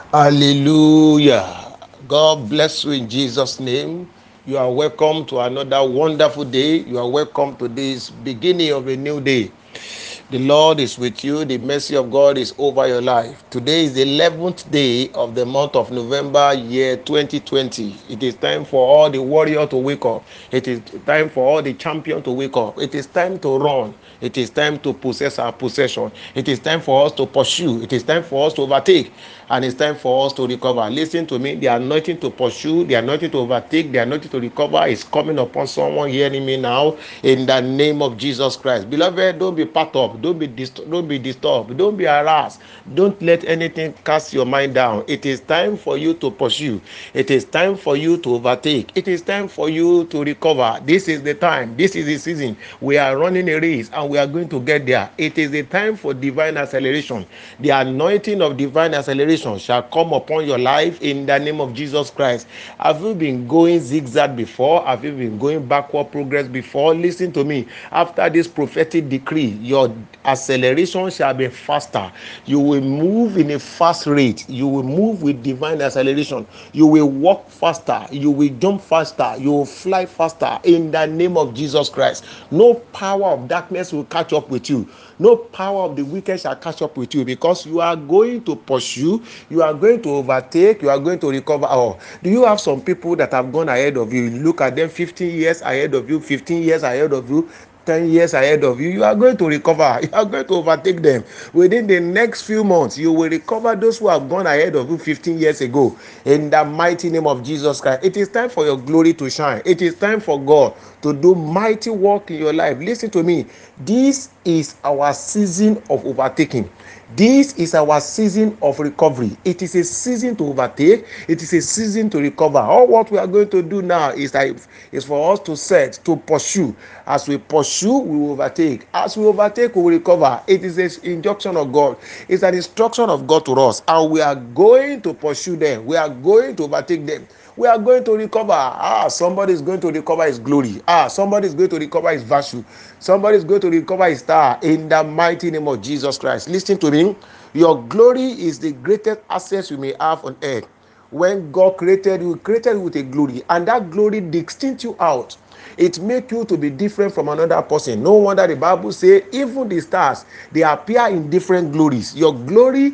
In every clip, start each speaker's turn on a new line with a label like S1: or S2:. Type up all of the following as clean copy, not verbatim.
S1: Hallelujah. God bless you in Jesus' name. You are welcome to another wonderful day. You are welcome to this beginning of a new day. The Lord is with you. The mercy of God is over your life. Today is the 11th day of the month of November, year 2020. It is time for all the warrior to wake up. It is time for all the champion to wake up. It is time to run. It is time to possess our possession. It is time for us to pursue. It is time for us to overtake. And it's time for us to recover. Listen to me. The anointing to pursue, the anointing to overtake, the anointing to recover is coming upon someone hearing me now in the name of Jesus Christ. Beloved, don't be packed up. Don't be disturbed. Don't be harassed. Don't let anything cast your mind down. It is time for you to pursue. It is time for you to overtake. It is time for you to recover. This is the time. This is the season. We are running a race and we are going to get there. It is the time for divine acceleration. The anointing of divine acceleration shall come upon your life in the name of Jesus Christ. Have you been going zigzag before? Have you been going backward progress before? Listen to me. After this prophetic decree, your acceleration shall be faster. You will move in a fast rate. You will move with divine acceleration. You will walk faster. You will jump faster. You will fly faster in the name of Jesus Christ. No power of darkness will catch up with you. No power of the wicked shall catch up with you, because you are going to pursue, you are going to overtake, you are going to recover all. Do you have some people that have gone ahead of you? Look at them, 15 years ahead of you, 15 years ahead of you, 10 years ahead of you. You are going to recover. You are going to overtake them. Within the next few months, you will recover those who have gone ahead of you 15 years ago. In the mighty name of Jesus Christ. It is time for your glory to shine. It is time for God to do mighty work in your life. Listen to me. This is our season of overtaking. This is our season of recovery. It is a season to overtake. It is a season to recover. All what we are going to do now is for us to set, to pursue. As we pursue, we will overtake. As we overtake, we will recover. It is an injunction of God. It's an instruction of God to us. And we are going to pursue them. We are going to overtake them. We are going to recover. Somebody is going to recover his glory. Somebody is going to recover his virtue. Somebody is going to recover his star in the mighty name of Jesus Christ. Listen to me. Your glory is the greatest asset you may have on earth. When God created you with a glory, and that glory distinct you out. It make you to be different from another person. No wonder the Bible say even the stars, they appear in different glories. Your glory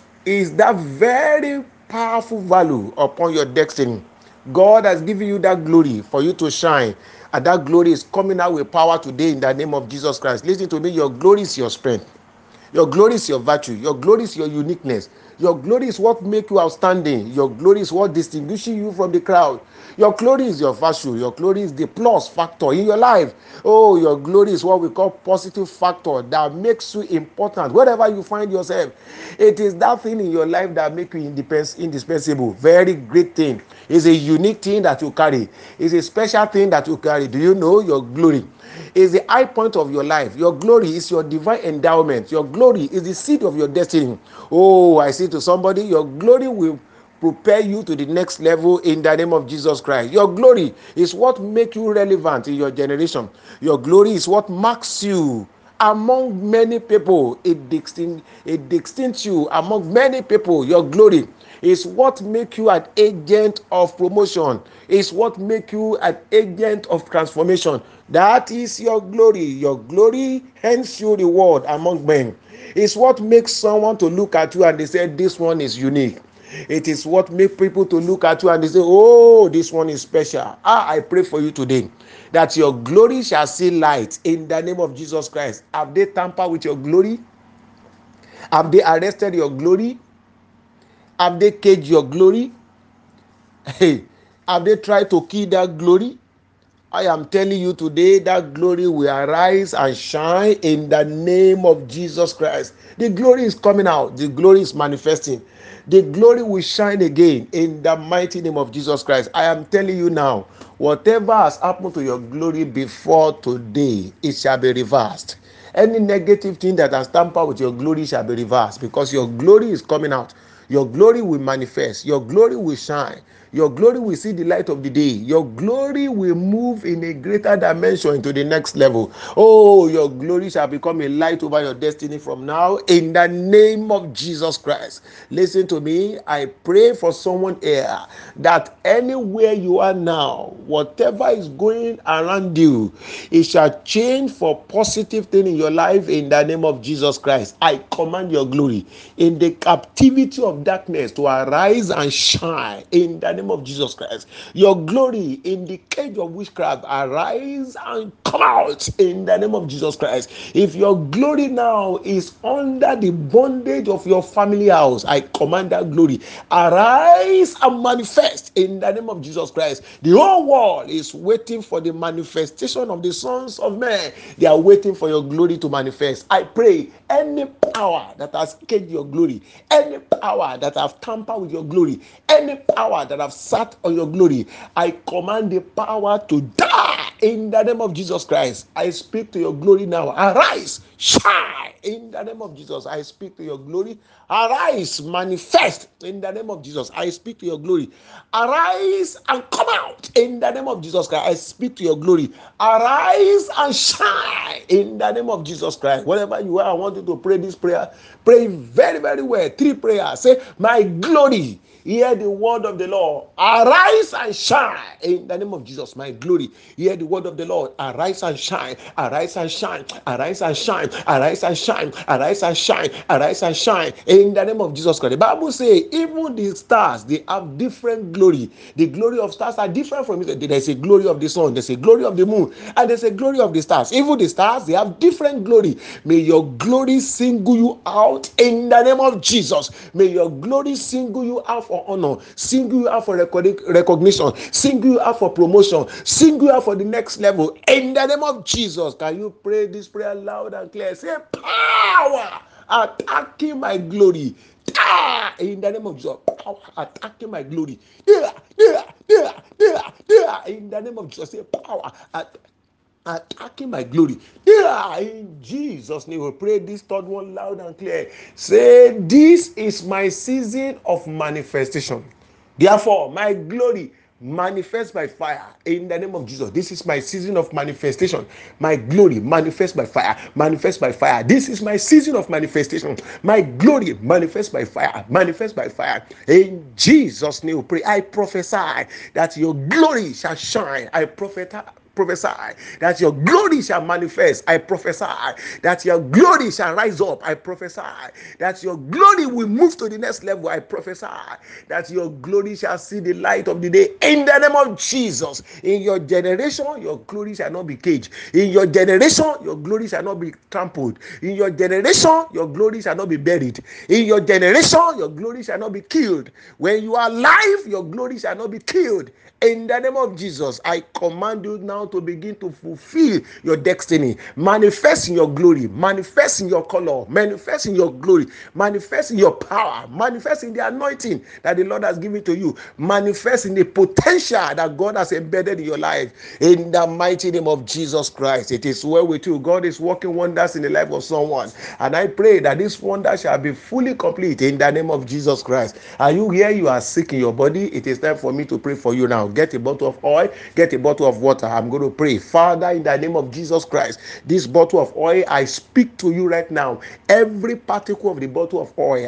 S1: is that very powerful value upon your destiny. God has given you that glory for you to shine, and that glory is coming out with power today in the name of Jesus Christ. Listen to me. Your glory is your strength. Your glory is your virtue. Your glory is your uniqueness. Your glory is what makes you outstanding. Your glory is what distinguishes you from the crowd. Your glory is your virtue. Your glory is the plus factor in your life. Oh, your glory is what we call positive factor that makes you important wherever you find yourself. It is that thing in your life that makes you indispensable. Very great thing. It's a unique thing that you carry. It's a special thing that you carry. Do you know your glory is the high point of your life? Your glory is your divine endowment. Your glory is the seed of your destiny. Oh, I say to somebody, your glory will prepare you to the next level in the name of Jesus Christ. Your glory is what makes you relevant in your generation. Your glory is what marks you among many people. It distinct you among many people. Your glory is what make you an agent of promotion. Is what make you an agent of transformation. That is your glory. Your glory hence you reward among men. It's what makes someone to look at you and they say this one is unique. It is what makes people to look at you and they say, oh, this one is special. I pray for you today that your glory shall see light in the name of Jesus Christ. Have they tampered with your glory? Have they arrested your glory? Have they caged your glory? Hey, have they tried to kill that glory? I am telling you today that glory will arise and shine in the name of Jesus Christ. The glory is coming out. The glory is manifesting. The glory will shine again in the mighty name of Jesus Christ. I am telling you now, whatever has happened to your glory before today, it shall be reversed. Any negative thing that has tampered with your glory shall be reversed, because your glory is coming out. Your glory will manifest. Your glory will shine. Your glory will see the light of the day. Your glory will move in a greater dimension into the next level. Oh, your glory shall become a light over your destiny from now in the name of Jesus Christ. Listen to me. I pray for someone here that anywhere you are now, whatever is going around you, it shall change for positive thing in your life in the name of Jesus Christ. I command your glory in the captivity of darkness to arise and shine in the name of Jesus Christ. Your glory in the cage of witchcraft, arise and come out in the name of Jesus Christ. If your glory now is under the bondage of your family house, I command that glory arise and manifest in the name of Jesus Christ. The whole world is waiting for the manifestation of the sons of men. They are waiting for your glory to manifest. I pray any power that has caged your glory, any power that have tampered with your glory, any power that have sat on your glory, I command the power to die in the name of Jesus Christ. I speak to your glory now. Arise, shine in the name of Jesus. I speak to your glory. Arise, manifest in the name of Jesus. I speak to your glory. Arise and come out in the name of Jesus Christ. I speak to your glory. Arise and shine in the name of Jesus Christ. Whatever you are, I want you to pray this prayer. Pray very, very well. 3 prayers. Say, my glory. Hear the word of the Lord. Arise and shine in the name of Jesus. My glory. Hear the word of the Lord. Arise and shine. Arise and shine. Arise and shine. Arise and shine. Arise and shine. Arise and shine in the name of Jesus Christ. The Bible says even the stars, they have different glory. The glory of stars are different from it. There's a glory of the sun, there's a glory of the moon, and there's a glory of the stars. Even the stars, they have different glory. May your glory single you out in the name of Jesus. May your glory single you out for honor, single you out for recognition, single you out for promotion, single you out for the next level in the name of Jesus. Can you pray this prayer loud and clear? Say, power attacking my glory. In the name of Jesus, power attacking my glory. In the name of Jesus, say power attacking my glory. In Jesus' name, we pray this third one loud and clear. Say, this is my season of manifestation. Therefore, my glory manifest by fire in the name of Jesus. This is my season of manifestation. My glory manifest by fire. Manifest by fire. This is my season of manifestation. My glory manifest by fire. Manifest by fire. In Jesus' name we pray. I prophesy that your glory shall shine. I prophesy that your glory shall manifest. I prophesy that your glory shall rise up. I prophesy that your glory will move to the next level. I prophesy that your glory shall see the light of the day in the name of Jesus. In your generation, your glory shall not be caged. In your generation, your glory shall not be trampled. In your generation, your glory shall not be buried. In your generation, your glory shall not be killed. When you are alive, your glory shall not be killed. In the name of Jesus, I command you now to begin to fulfill your destiny. Manifest in your glory, manifest in your color, manifest in your glory, manifest in your power, manifest in the anointing that the Lord has given to you, manifest in the potential that God has embedded in your life. In the mighty name of Jesus Christ, it is well with you. God is working wonders in the life of someone, and I pray that this wonder shall be fully complete in the name of Jesus Christ. Are you here? You are sick in your body. It is time for me to pray for you now. Get a bottle of oil, get a bottle of water. I'm going to pray. Father, in the name of Jesus Christ, this bottle of oil, I speak to you right now. Every particle of the bottle of oil,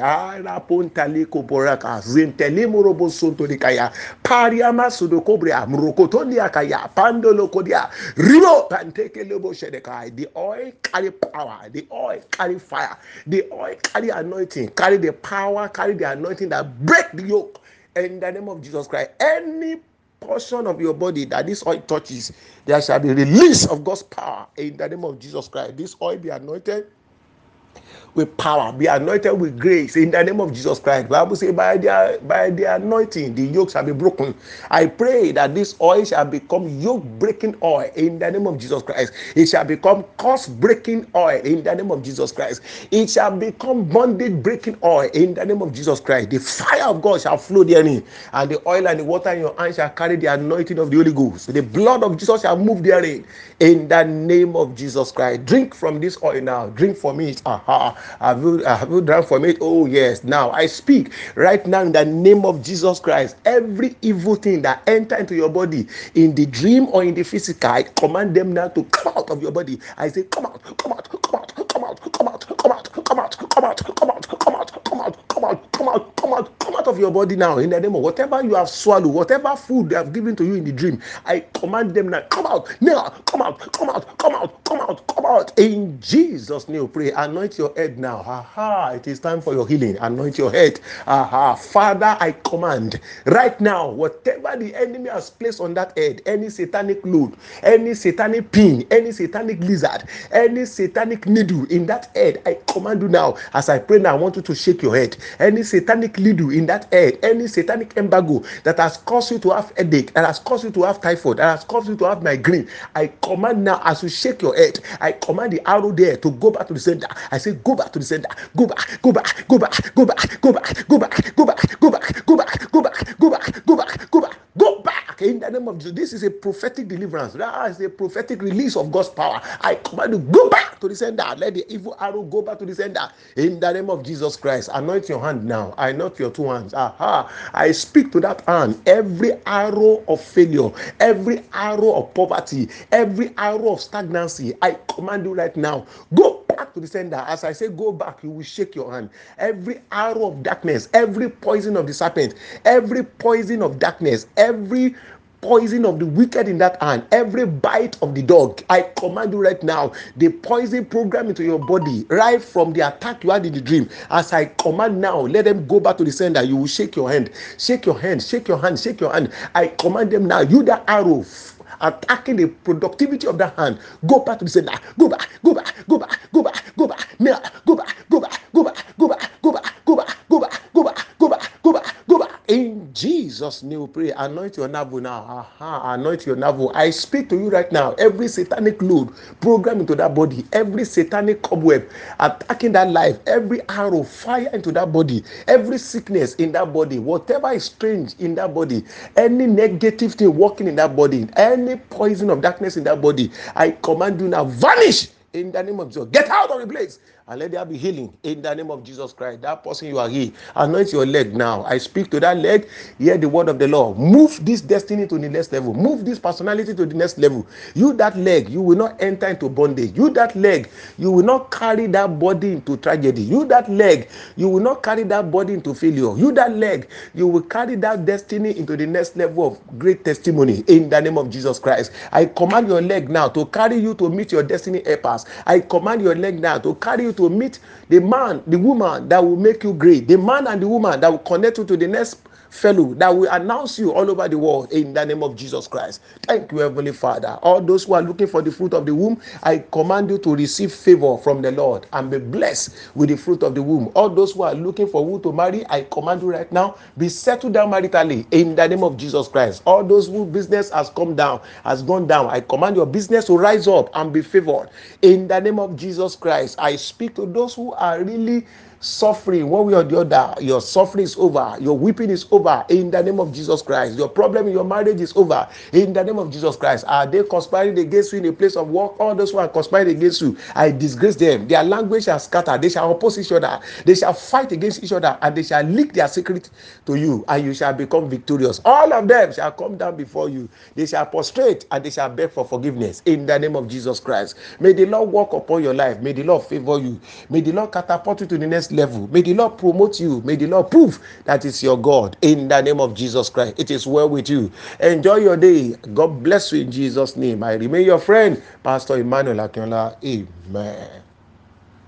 S1: the oil carry power, the oil carry fire, the oil carry anointing, carry the power, carry the anointing that break the yoke. In the name of Jesus Christ, any portion of your body that this oil touches, there shall be release of God's power in the name of Jesus Christ. This oil be anointed with power, be anointed with grace in the name of Jesus Christ. The Bible says by the anointing the yoke shall be broken. I pray that this oil shall become yoke breaking oil in the name of Jesus Christ. It shall become curse breaking oil in the name of Jesus Christ. It shall become bondage breaking oil in the name of Jesus Christ. The fire of God shall flow therein, and the oil and the water in your hand shall carry the anointing of the Holy Ghost. The blood of Jesus shall move therein in the name of Jesus Christ. Drink from this oil now. Drink from it. Have you drank from it? Oh, yes. Now I speak right now in the name of Jesus Christ. Every evil thing that enter into your body in the dream or in the physical, I command them now to come out of your body. I say, come out, come out, come out, come out, come out, come out, come out, come out, come out, come out, come out, come out, come out, come out of your body now in the name of whatever you have swallowed, whatever food they have given to you in the dream. I command them now, come out now, come out, come out, come out, come out, come out. In Jesus' name, pray. Anoint your head now. Aha, it is time for your healing. Anoint your head. Aha, Father, I command right now, whatever the enemy has placed on that head, any satanic load, any satanic pin, any satanic lizard, any satanic needle in that head, I command you now. As I pray now, I want you to shake your head. Any satanic needle in that head, any satanic embargo that has caused you to have headache, that has caused you to have typhoid, that has caused you to have migraine, I command now, as you shake your head, I command the arrow there to go back to the center. I say, go back to the center. Go back, go back, go back, go back, go back, go back, go back, go back, go back, go back, go back, go back, go back, go back. In the name of Jesus, this is a prophetic deliverance. That is a prophetic release of God's power. I command you, go back to the center. Let the evil arrow go back to the center. In the name of Jesus Christ, anoint your hand now. Anoint your two hands. Aha! I speak to that hand. Every arrow of failure, every arrow of poverty, every arrow of stagnancy, I command you right now, go back to the sender. As I say go back, you will shake your hand. Every arrow of darkness, every poison of the serpent, every poison of darkness, every poison of the wicked in that hand, every bite of the dog, I command you right now, the poison program into your body right from the attack you had in the dream. As I command now, let them go back to the sender. You will shake your hand, shake your hand, shake your hand, shake your hand. I command them now, you that arrow attacking the productivity of that hand, go back to the center. Go back, go back, go back, go back, go back, now, go back, go back, go back, go back, go back, go back, go back, go back, go back, go back, go back. In Jesus' name we pray. Anoint your navel now. Aha, anoint your navel. I speak to you right now. Every satanic load program into that body, every satanic cobweb attacking that life, every arrow fire into that body, every sickness in that body, whatever is strange in that body, any negative thing working in that body, any poison of darkness in that body, I command you now, vanish in the name of Jesus. Get out of the place and let there be healing in the name of Jesus Christ. That person you are here, anoint your leg now. I speak to that leg. Hear the word of the Lord. Move this destiny to the next level. Move this personality to the next level. You that leg, you will not enter into bondage. You that leg, you will not carry that body into tragedy. You that leg, you will not carry that body into failure. You that leg, you will carry that destiny into the next level of great testimony in the name of Jesus Christ. I command your leg now to carry you to meet your destiny helpers. I command your leg now to carry you to meet the man, the woman that will make you great, the man and the woman that will connect you to the next fellow that will announce you all over the world in the name of Jesus Christ. Thank you, Heavenly Father. All those who are looking for the fruit of the womb, I command you to receive favor from the Lord and be blessed with the fruit of the womb. All those who are looking for who to marry, I command you right now, be settled down maritally in the name of Jesus Christ. All those whose business has gone down, I command your business to rise up and be favored in the name of Jesus Christ. I speak to those who are really suffering one way or the other. Your suffering is over, your weeping is over in the name of Jesus Christ. Your problem in your marriage is over in the name of Jesus Christ. Are they conspiring against you in a place of work? All those who are conspiring against you, I disgrace them. Their language shall scatter, they shall oppose each other, they shall fight against each other, and they shall leak their secret to you, and you shall become victorious. All of them shall come down before you, they shall prostrate and they shall beg for forgiveness in the name of Jesus Christ. May the Lord walk upon your life. May the Lord favor you. May the Lord catapult you to the next level. May the Lord promote you. May the Lord prove that it's your God in the name of Jesus Christ. It is well with you. Enjoy your day. God bless you in Jesus' name. I remain your friend, Pastor Emmanuel Akinola. Amen.